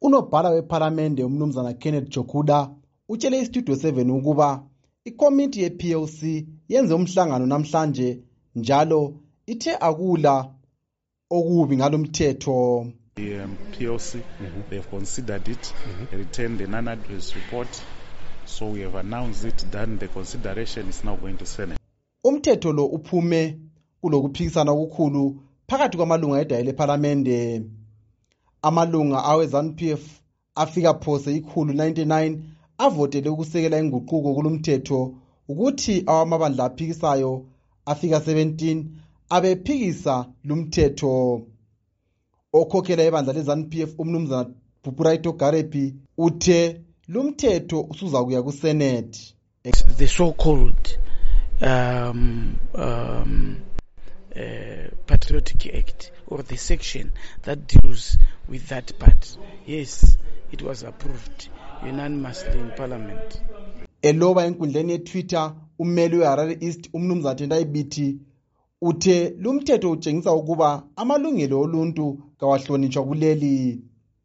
Unobhala wePhalamende umnumzana Kenneth Jokuda utshele iStudio 7 ukuba ikomiti yePLC yenze umhlangano namhlanje njalo ithe akula okubi ngalomthetho. The PLC, they've considered it, returned an unaddressed report, so we have announced it, then the consideration is now going to Senate. Umthetho lo uphume kulokuphikisana okukhulu phakathi kwamalunga edaya lePhalamende. Amalunga awe-ZANU-PF afika phose 199 avotele ukusekela inguquko kulomthetho ukuthi awamabandla aphikisayo afika 17 abephikisa lumthetho. Okhokhela ibandla leZANU-PF umnumzana Bhupuraito Garepi uthe lumthetho usuzakuya kuSenate. The so-called Patriotic Act, or the section that deals with that part. Yes, it was approved unanimously in Parliament. Eloba enkundleni yeTwitter ummeli weHarare East umnumzana Tendai Biti uthe lumthetho utshengisa ukuba amalungelo oluntu kawahlonitshwa kuleli.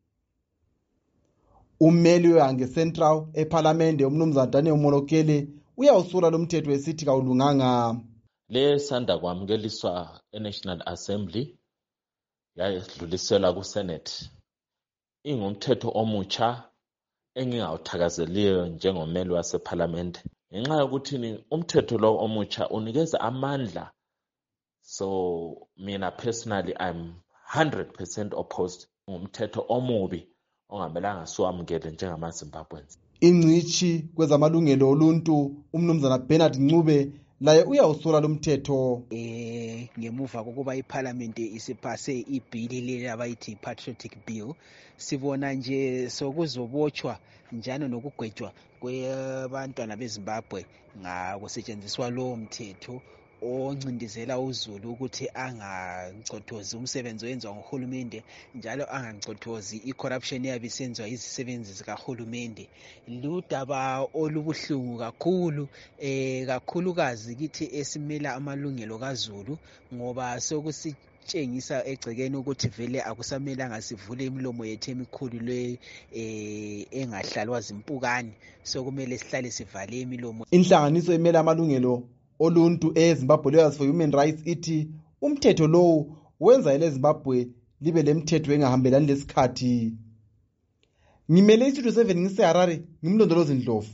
Ummeli weHange Central ePhalamende umnumzana Daniel Molokele uyawusula lumthetho esithi kawulunganga. Le sanda kwamukeliswa eNational Assembly yadluliselwa kuSenate. Ingumthetho omutsha engingawuthakazeliyo njengomeli wasePhalamende. Ngenxa yokuthi umthetho lo omutsha unikeza amandla. So mina personally I'm 100% opposed ngumthetho omubi ongamelanga siwamukele njengamaZimbabweans. Ingcishi kwezamalungelo oluntu umnumzana Bernard Ncube laye uyawusola lumthetho. Ngemuva kokuba iParliament isipase ibhili leli abayithi Patriotic Bill, sibona nje sokuzobotshwa njalo nokugwetshwa kwabantwana beZimbabwe ngakusetshenziswa lo mthetho oncindezela uZulu ukuthi angacothozi umsebenzi oyenziwa nguhulumende njalo angacothozi icorruption eyabisenziwa izisebenzi zikahulumende. Ludaba olubuhlungu kakhulu, kakhulukazi kithi esimela amalungelo kaZulu ngoba sokusitshengisa egcekeni ukuthi vele akusamelanga sivule imilomo yethu emikhulu le engahlalwa zimpukane, sokumele sihlale sivale imilomo. Inhlanganiso emela amalungelo oluntu eZimbabwe Lawyers for Human Rights ithi umthetho lowo wenza eleZimbabwe libe lemthetho engahambelani lesikhathi. Ngimele iStudio 7 ngiseHarare, ngimlondolozi Ndlovu.